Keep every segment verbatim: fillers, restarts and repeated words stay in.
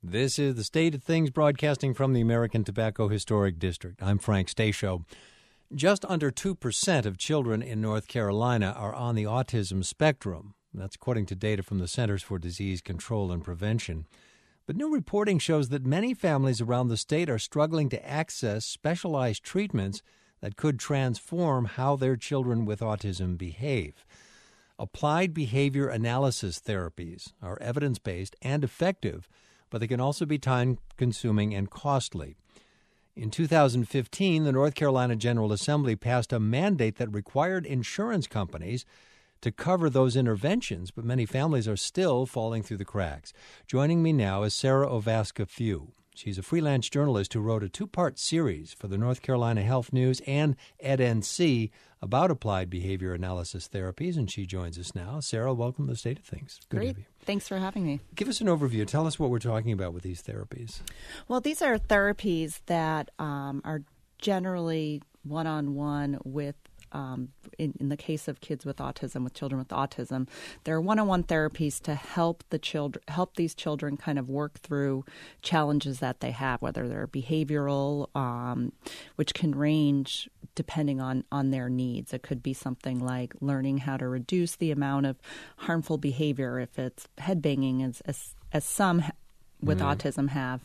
This is the State of Things broadcasting from the American Tobacco Historic District. I'm Frank Stasio. Just under two percent of children in North Carolina are on the autism spectrum. That's according to data from the Centers for Disease Control and Prevention. But new reporting shows that many families around the state are struggling to access specialized treatments that could transform how their children with autism behave. Applied behavior analysis therapies are evidence-based and effective, but they can also be time-consuming and costly. In two thousand fifteen, the North Carolina General Assembly passed a mandate that required insurance companies to cover those interventions, but many families are still falling through the cracks. Joining me now is Sarah Ovasca Few. She's a freelance journalist who wrote a two-part series for the North Carolina Health News and E D N C about applied behavior analysis therapies, and she joins us now. Sarah, welcome to the State of Things. Good Great. to have you. Thanks for having me. Give us an overview. Tell us what we're talking about with these therapies. Well, these are therapies that um, are generally one-on-one with Um, in, in the case of kids with autism, with children with autism, there are one-on-one therapies to help the children, help these children kind of work through challenges that they have, whether they're behavioral, um, which can range depending on, on their needs. It could be something like learning how to reduce the amount of harmful behavior, if it's headbanging, as as, as some with mm. autism have.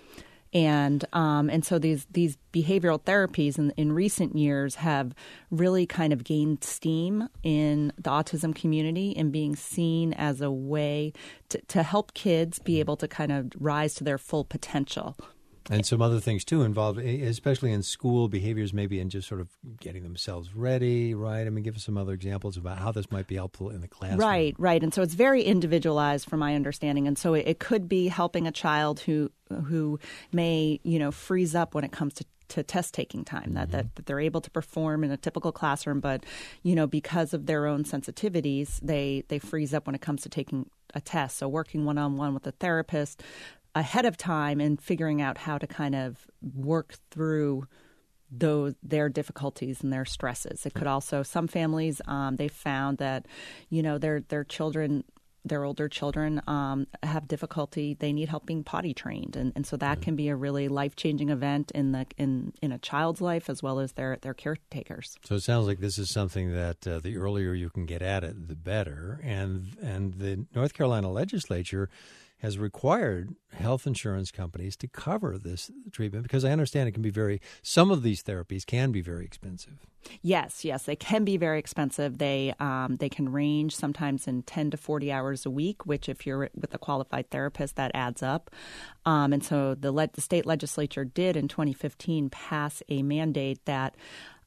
And um, and so these these behavioral therapies in, in recent years have really kind of gained steam in the autism community and being seen as a way to, to help kids be able to kind of rise to their full potential. And some other things, too, involved, especially in school behaviors, maybe in just sort of getting themselves ready, right? I mean, give us some other examples about how this might be helpful in the classroom. Right, right. And so it's very individualized from my understanding. And so it, it could be helping a child who who may, you know, freeze up when it comes to to test-taking time, that, mm-hmm. that that they're able to perform in a typical classroom, but, you know, because of their own sensitivities, they, they freeze up when it comes to taking a test. So working one-on-one with a therapist ahead of time and figuring out how to kind of work through those their difficulties and their stresses. It could also, some families, um, they found that, you know, their their children, their older children um, have difficulty. They need help being potty trained, and, and so that can be a really life changing event in the in, in a child's life as well as their their caretakers. So it sounds like this is something that uh, the earlier you can get at it, the better. And and the North Carolina legislature has required health insurance companies to cover this treatment because I understand it can be very, some of these therapies can be very expensive. Yes, yes, they can be very expensive. They um, they can range sometimes in ten to forty hours a week, which if you're with a qualified therapist, that adds up. Um, and so the, le- the state legislature did in twenty fifteen pass a mandate that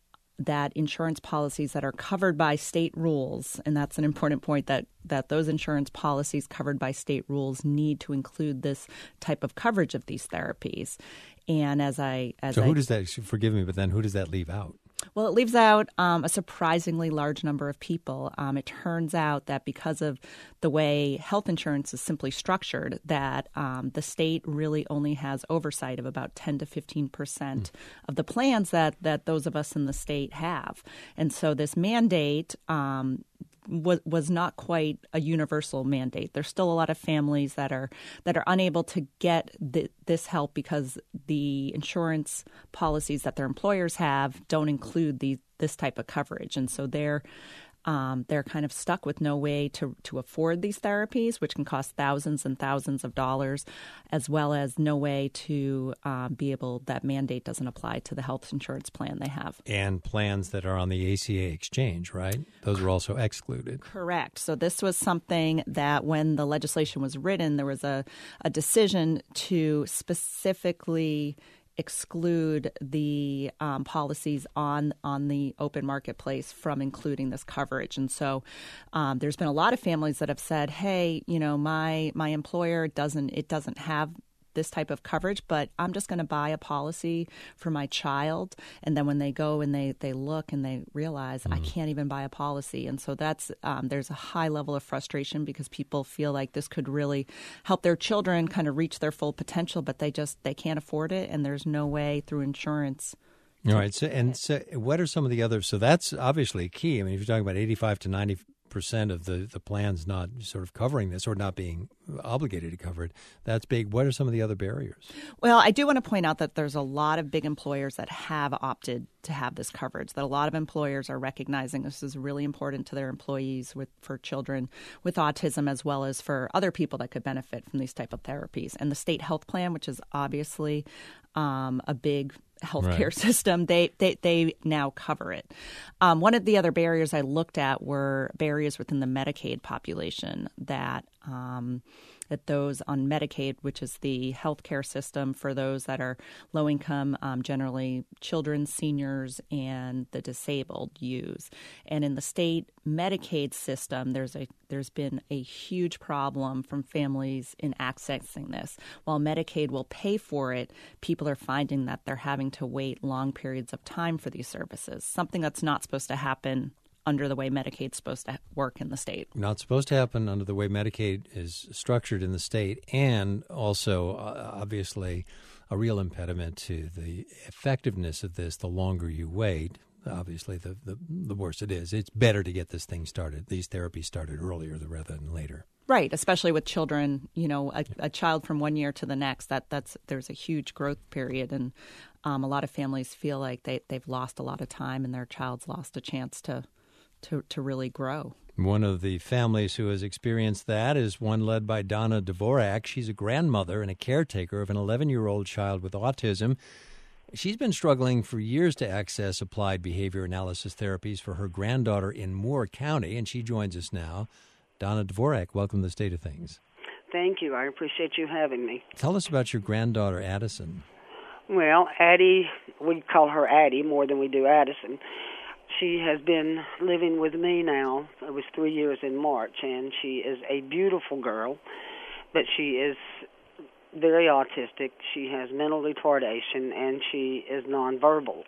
that insurance policies that are covered by state rules, and that's an important point, that, that those insurance policies covered by state rules need to include this type of coverage of these therapies. And as I as so who I, does that? Forgive me, but then who does that leave out? Well, it leaves out um, a surprisingly large number of people. Um, it turns out that because of the way health insurance is simply structured, that um, the state really only has oversight of about ten to fifteen percent mm. of the plans that, that those of us in the state have. And so this mandate um, was was not quite a universal mandate. There's still a lot of families that are that are unable to get the, this help because the insurance policies that their employers have don't include the, this type of coverage, and so they're um, they're kind of stuck with no way to to afford these therapies, which can cost thousands and thousands of dollars, as well as no way to um, be able, that mandate doesn't apply to the health insurance plan they have. And plans that are on the A C A exchange, right? Those are also excluded. Correct. So this was something that when the legislation was written, there was a, a decision to specifically exclude the um, policies on on the open marketplace from including this coverage. And so um, there's been a lot of families that have said, hey, you know, my my employer doesn't it doesn't have this type of coverage, but I'm just going to buy a policy for my child. And then when they go and they, they look and they realize mm. I can't even buy a policy. And so that's um, there's a high level of frustration because people feel like this could really help their children kind of reach their full potential, but they just they can't afford it. And there's no way through insurance. All right. So, and so what are some of the other? So that's obviously key. I mean, if you're talking about eighty-five to ninety percent of the, the plans not sort of covering this or not being obligated to cover it. That's big. What are some of the other barriers? Well, I do want to point out that there's a lot of big employers that have opted to have this coverage, that a lot of employers are recognizing this is really important to their employees with for children with autism, as well as for other people that could benefit from these type of therapies. And the state health plan, which is obviously um, a big healthcare right. system, they, they they now cover it. Um, one of the other barriers I looked at were barriers within the Medicaid population, that um, that those on Medicaid, which is the healthcare system for those that are low income, um, generally children, seniors, and the disabled use. And in the state Medicaid system, there's a there's been a huge problem from families in accessing this. While Medicaid will pay for it, people are finding that they're having to wait long periods of time for these services, something that's not supposed to happen under the way Medicaid's supposed to work in the state. Not supposed to happen under the way Medicaid is structured in the state, and also, uh, obviously, a real impediment to the effectiveness of this. The longer you wait, obviously, the, the, the worse it is. It's better to get this thing started, these therapies started earlier rather than later. Right, especially with children, you know, a, a child from one year to the next, that that's there's a huge growth period, and um, a lot of families feel like they, they've lost a lot of time and their child's lost a chance to To, to really grow. One of the families who has experienced that is one led by Donna Dvorak. She's a grandmother and a caretaker of an eleven-year-old child with autism. She's been struggling for years to access applied behavior analysis therapies for her granddaughter in Moore County, and she joins us now. Donna Dvorak, welcome to the State of Things. Thank you. I appreciate you having me. Tell us about your granddaughter, Addison. Well, Addie, we call her Addie more than we do Addison. She has been living with me now. It was three years in March, and she is a beautiful girl, but she is very autistic. She has mental retardation, and she is nonverbal.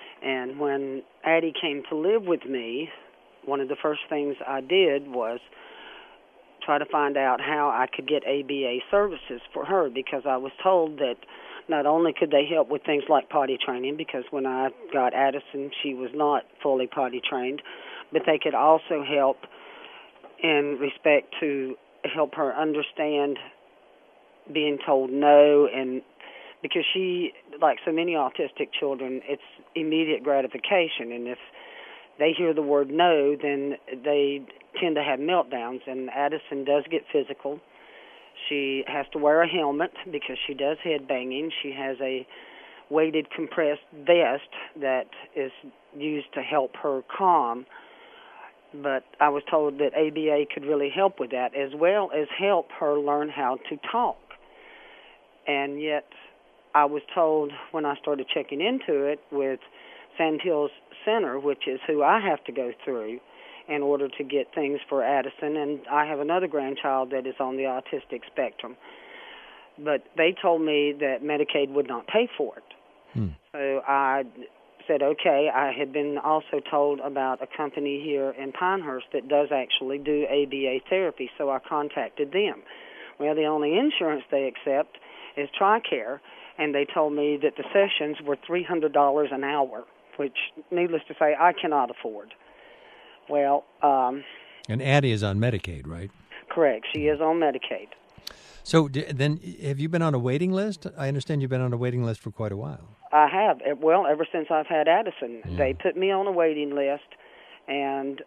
And when Addie came to live with me, one of the first things I did was try to find out how I could get A B A services for her, because I was told that not only could they help with things like potty training, because when I got Addison, she was not fully potty trained, but they could also help in respect to help her understand being told no, and because she, like so many autistic children, it's immediate gratification, and if they hear the word no, then they tend to have meltdowns, and Addison does get physical. She has to wear a helmet because she does head banging. She has a weighted compressed vest that is used to help her calm. But I was told that A B A could really help with that, as well as help her learn how to talk. And yet I was told when I started checking into it with Sandhills Center, which is who I have to go through in order to get things for Addison, and I have another grandchild that is on the autistic spectrum. But they told me that Medicaid would not pay for it. Hmm. So I said, okay. I had been also told about a company here in Pinehurst that does actually do A B A therapy, so I contacted them. Well, the only insurance they accept is TRICARE, and they told me that the sessions were three hundred dollars an hour, which, needless to say, I cannot afford. Well, um, and Addie is on Medicaid, right? Correct. She is on Medicaid. So then have you been on a waiting list? I understand you've been on a waiting list for quite a while. I have. Well, ever since I've had Addison. Yeah. They put me on a waiting list and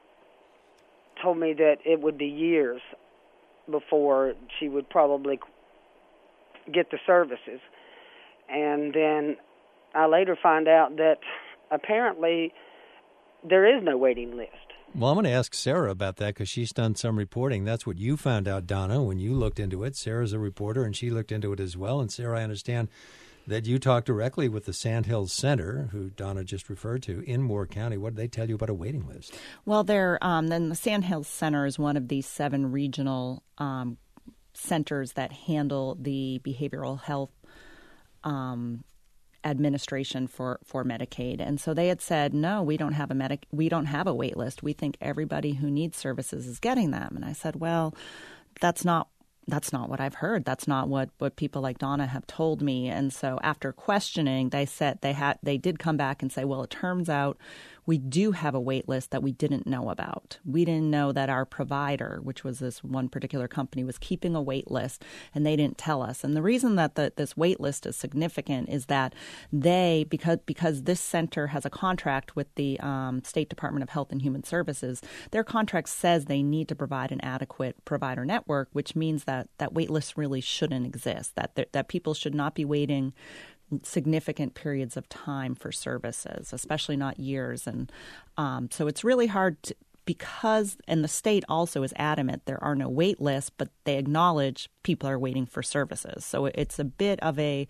told me that it would be years before she would probably get the services. And then I later find out that apparently there is no waiting list. Well, I'm going to ask Sarah about that because she's done some reporting. That's what you found out, Donna, when you looked into it. Sarah's a reporter, and she looked into it as well. And Sarah, I understand that you talked directly with the Sandhills Center, who Donna just referred to, in Moore County. What did they tell you about a waiting list? Well, they're, um, then the Sandhills Center is one of these seven regional um, centers that handle the behavioral health um administration for, for Medicaid. And so they had said, no, we don't have a medic we don't have a wait list. We think everybody who needs services is getting them. And I said, well, that's not that's not what I've heard. That's not what, what people like Donna have told me. And so after questioning, they said they had they did come back and say, well, it turns out we do have a wait list that we didn't know about. We didn't know that our provider, which was this one particular company, was keeping a wait list, and they didn't tell us. And the reason that the, this wait list is significant is that they, because because this center has a contract with the um, State Department of Health and Human Services, their contract says they need to provide an adequate provider network, which means that that wait list really shouldn't exist, that that people should not be waiting significant periods of time for services, especially not years. And um, so it's really hard to, because, and the state also is adamant there are no wait lists, but they acknowledge people are waiting for services. So it's a bit of a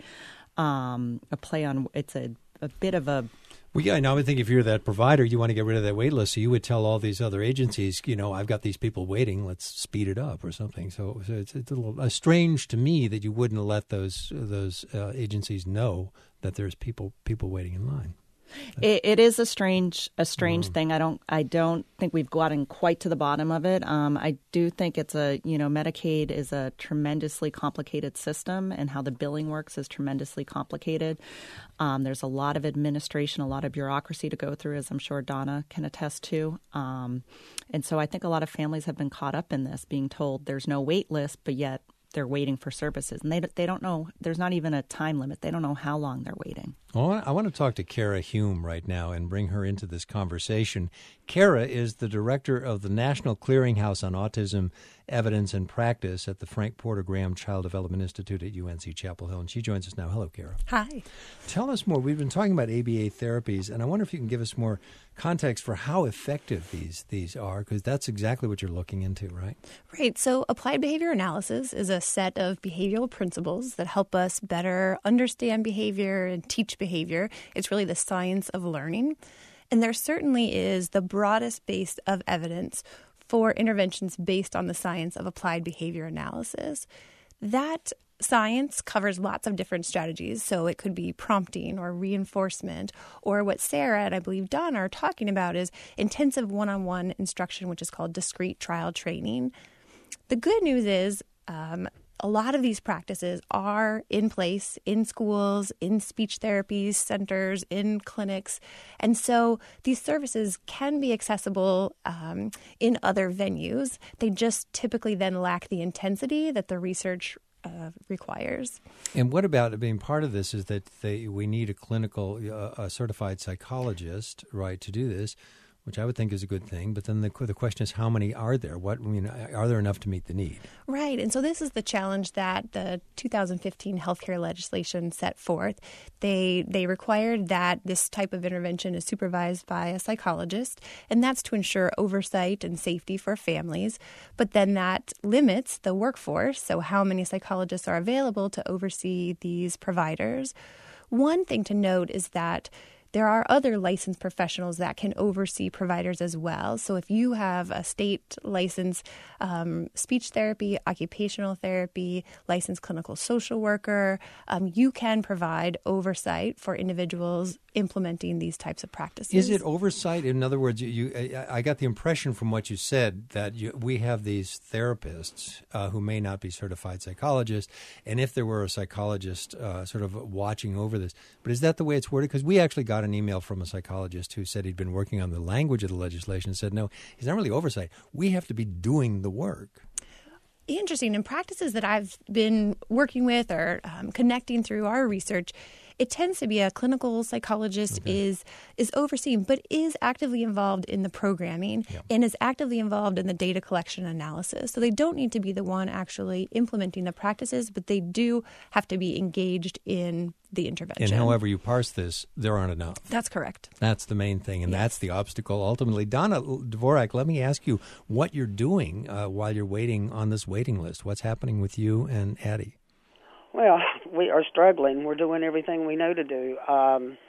um, a play on, it's a, a bit of a Well, yeah, now I would think if you're that provider, you want to get rid of that wait list. So you would tell all these other agencies, you know, I've got these people waiting. Let's speed it up or something. So, so it's, it's a little uh, strange to me that you wouldn't let those those uh, agencies know that there's people people waiting in line. It, it is a strange a strange Mm. thing. I don't I don't think we've gotten quite to the bottom of it. Um, I do think it's a you know Medicaid is a tremendously complicated system, and how the billing works is tremendously complicated. Um, there's a lot of administration, a lot of bureaucracy to go through, as I'm sure Donna can attest to. Um, and so I think a lot of families have been caught up in this, being told there's no wait list, but yet they're waiting for services, and they they don't know. There's not even a time limit. They don't know how long they're waiting. Well, I want to talk to Kara Hume right now and bring her into this conversation. Kara is the director of the National Clearinghouse on Autism Evidence and Practice at the Frank Porter Graham Child Development Institute at U N C Chapel Hill, and she joins us now. Hello, Kara. Hi. Tell us more. We've been talking about A B A therapies, and I wonder if you can give us more context for how effective these these are, because that's exactly what you're looking into, right? Right. So applied behavior analysis is a set of behavioral principles that help us better understand behavior and teach behavior. It's really the science of learning. And there certainly is the broadest base of evidence for interventions based on the science of applied behavior analysis. That science covers lots of different strategies. So it could be prompting or reinforcement, or what Sarah and I believe Donna are talking about is intensive one-on-one instruction, which is called discrete trial training. The good news is um, a lot of these practices are in place in schools, in speech therapy centers, in clinics. And so these services can be accessible um, in other venues. They just typically then lack the intensity that the research uh, requires. And what about being part of this is that they, we need a clinical, uh, a certified psychologist, right, to do this, which I would think is a good thing. But then the, the question is, how many are there? What I mean, are there enough to meet the need? Right. And so this is the challenge that the two thousand fifteen healthcare legislation set forth. They they required that this type of intervention is supervised by a psychologist, and that's to ensure oversight and safety for families. But then that limits the workforce, so how many psychologists are available to oversee these providers. One thing to note is that there are other licensed professionals that can oversee providers as well. So if you have a state license, um, speech therapy, occupational therapy, licensed clinical social worker, um, you can provide oversight for individuals implementing these types of practices. Is it oversight? In other words, you, you, I got the impression from what you said that you, we have these therapists uh, who may not be certified psychologists, and if there were a psychologist uh, sort of watching over this, but is that the way it's worded? Because we actually got an email from a psychologist who said he'd been working on the language of the legislation and said, no, it's not really oversight. We have to be doing the work. Interesting. In practices that I've been working with or um, connecting through our research, it tends to be a clinical psychologist okay. is is overseeing, but is actively involved in the programming yeah. and is actively involved in the data collection analysis. So they don't need to be the one actually implementing the practices, but they do have to be engaged in the intervention. And however you parse this, there aren't enough. That's correct. That's the main thing, and yes. that's the obstacle ultimately. Donna Dvorak, let me ask you what you're doing uh, while you're waiting on this waiting list. What's happening with you and Addie? Well, we are struggling. We're doing everything we know to do. Um,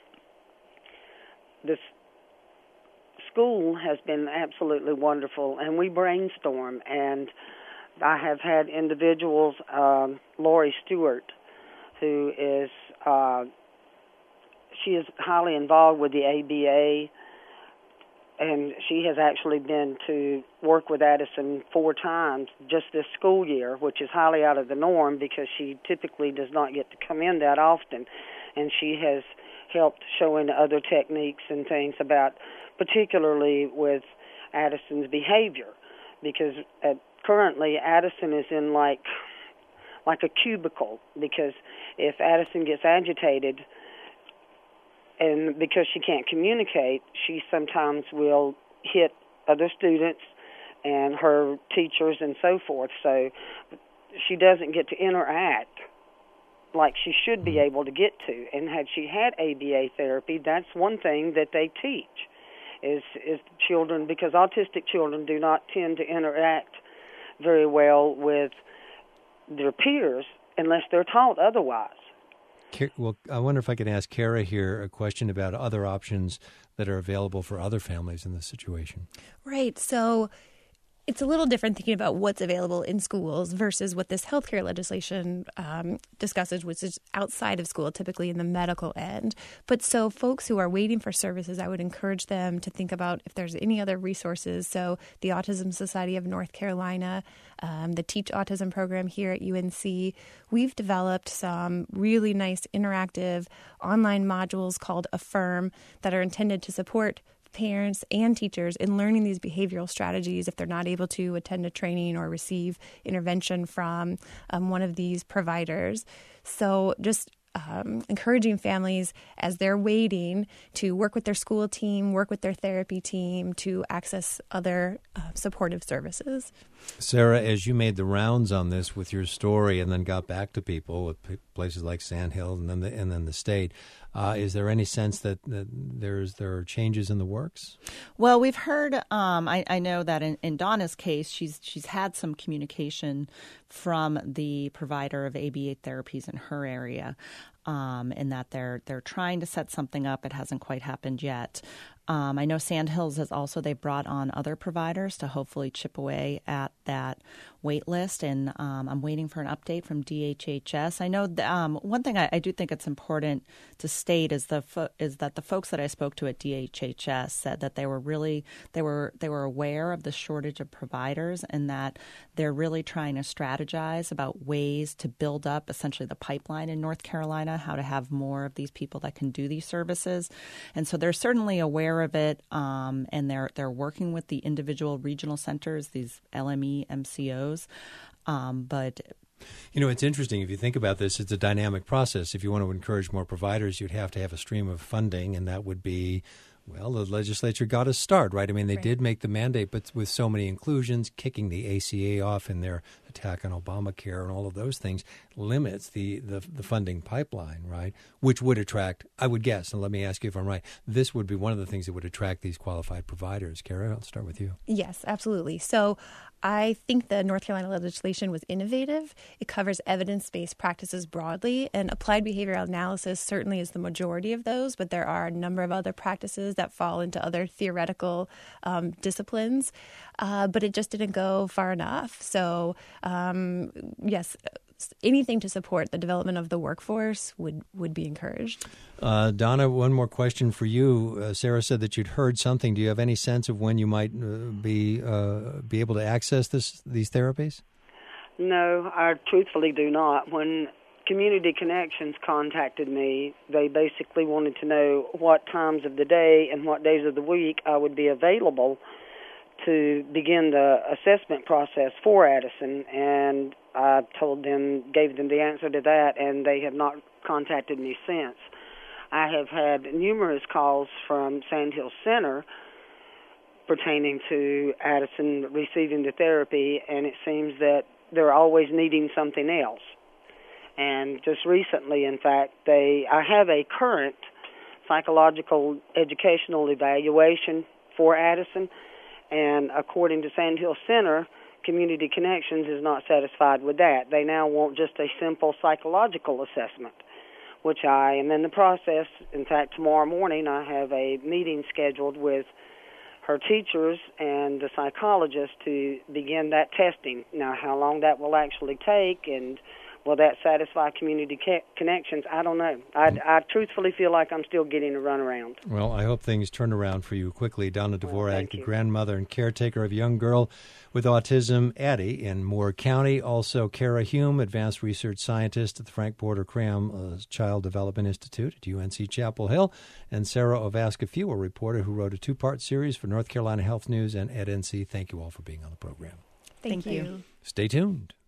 this school has been absolutely wonderful, and we brainstorm. And I have had individuals, um, Lori Stewart, who is uh, she is highly involved with the A B A, and she has actually been to work with Addison four times just this school year, which is highly out of the norm because she typically does not get to come in that often. And she has helped showing other techniques and things about particularly with Addison's behavior, because uh, currently Addison is in like like a cubicle, because if Addison gets agitated, and because she can't communicate, she sometimes will hit other students and her teachers and so forth. So she doesn't get to interact like she should be able to get to. And had she had A B A therapy, that's one thing that they teach is is children, because autistic children do not tend to interact very well with their peers unless they're taught otherwise. Well, I wonder if I could ask Kara here a question about other options that are available for other families in this situation. Right. So it's a little different thinking about what's available in schools versus what this healthcare legislation um, discusses, which is outside of school, typically in the medical end. But so folks who are waiting for services, I would encourage them to think about if there's any other resources. So the Autism Society of North Carolina, um, the Teach Autism program here at U N C, we've developed some really nice interactive online modules called Affirm that are intended to support parents and teachers in learning these behavioral strategies if they're not able to attend a training or receive intervention from um, one of these providers. So just um, encouraging families as they're waiting to work with their school team, work with their therapy team to access other uh, supportive services. Sarah, as you made the rounds on this with your story and then got back to people with places like Sandhill and then the, and then the state, uh, is there any sense that, that there's there are changes in the works? Well, we've heard. Um, I, I know that in, in Donna's case, she's she's had some communication from the provider of A B A therapies in her area, um, in that they're they're trying to set something up. It hasn't quite happened yet. Um, I know Sandhills has also, they brought on other providers to hopefully chip away at that wait list, and um, I'm waiting for an update from D H H S. I know the, um, one thing I, I do think it's important to state is the fo- is that the folks that I spoke to at D H H S said that they were really they were they were aware of the shortage of providers, and that they're really trying to strategize about ways to build up essentially the pipeline in North Carolina, how to have more of these people that can do these services, and so they're certainly aware of it, um, and they're they're working with the individual regional centers, these L M E M C Os. Um, but you know, it's interesting if you think about this. It's a dynamic process. If you want to encourage more providers, you'd have to have a stream of funding, and that would be, well, the legislature got to start, right? I mean, they right. did make the mandate, but with so many inclusions, kicking the A C A off in their attack on Obamacare and all of those things limits the, the, the funding pipeline, right? Which would attract, I would guess, and let me ask you if I'm right, this would be one of the things that would attract these qualified providers. Kara, I'll start with you. Yes, absolutely. So I think the North Carolina legislation was innovative. It covers evidence-based practices broadly, and applied behavioral analysis certainly is the majority of those, but there are a number of other practices that fall into other theoretical um, disciplines, uh, but it just didn't go far enough. So, um, yes, anything to support the development of the workforce would, would be encouraged. Uh, Donna, one more question for you. Uh, Sarah said that you'd heard something. Do you have any sense of when you might uh, be uh, be able to access this these therapies? No, I truthfully do not. When Community Connections contacted me, they basically wanted to know what times of the day and what days of the week I would be available to begin the assessment process for Addison, and I told them, gave them the answer to that, and they have not contacted me since. I have had numerous calls from Sandhill Center pertaining to Addison receiving the therapy, and it seems that they're always needing something else. And just recently, in fact, they I have a current psychological educational evaluation for Addison, and according to Sandhill Center, Community Connections is not satisfied with that. They now want just a simple psychological assessment, which I am in the process. In fact, tomorrow morning I have a meeting scheduled with her teachers and the psychologist to begin that testing. Now, how long that will actually take and Will that satisfy community ca- connections? I don't know. I, I truthfully feel like I'm still getting a runaround. Well, I hope things turn around for you quickly. Donna Dvorak, well, the you. grandmother and caretaker of a young girl with autism, Addie, in Moore County. Also, Kara Hume, advanced research scientist at the Frank Porter Cram uh, Child Development Institute at U N C Chapel Hill, and Sarah Ovasca-Few, a reporter who wrote a two-part series for North Carolina Health News and Ed N C. Thank you all for being on the program. Thank, Thank you. you. Stay tuned.